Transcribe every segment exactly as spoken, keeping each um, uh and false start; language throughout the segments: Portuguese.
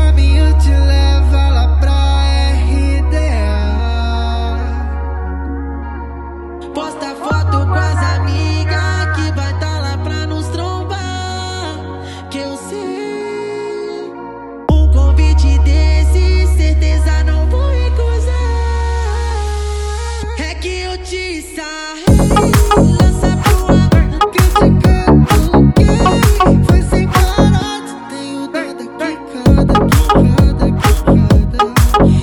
caminho te leva lá pra R D A. Posta foto com as amigas que vai tá lá pra nos trombar. Que eu sei, um convite desse certeza não vou recusar. É que eu te sarrei, lança pro ar, criticando o que foi sem parar. Tenho dado quicada, quicada, quicada,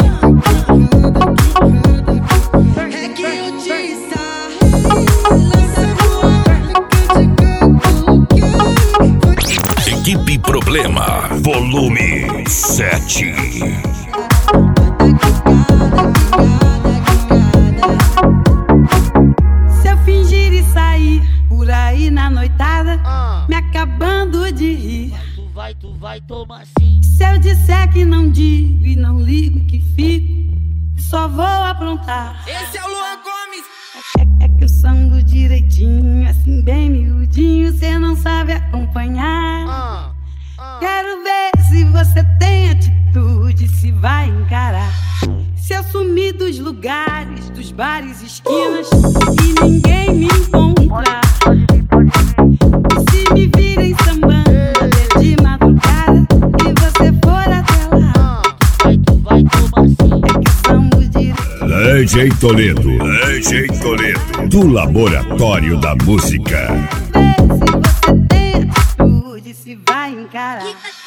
quicada. É que eu te sarrei, lança pro ar, criticando o que foi. Equipe Problema, volume sete. Se eu fingir e sair por aí na noitada, me acabando de rir, Tu vai, tu vai, toma assim. se eu disser que não digo e não ligo que fico, só vou aprontar. Esse é o Luan Gomes. É, é que eu sango direitinho, assim bem miudinho, cê não sabe acompanhar. Ah, ah. Quero ver se você tem atitude, se vai encarar. Se eu sumir dos lugares, dos bares, esquinas, e ninguém me encontrar. Se me virem sambando até de madrugada e você for até lá, Vai, tu vai, toma assim. é que eu sango direitinho. D J Toledo, D J Toledo, do Laboratório da Música. Quero ver se você tem atitude, se vai encarar.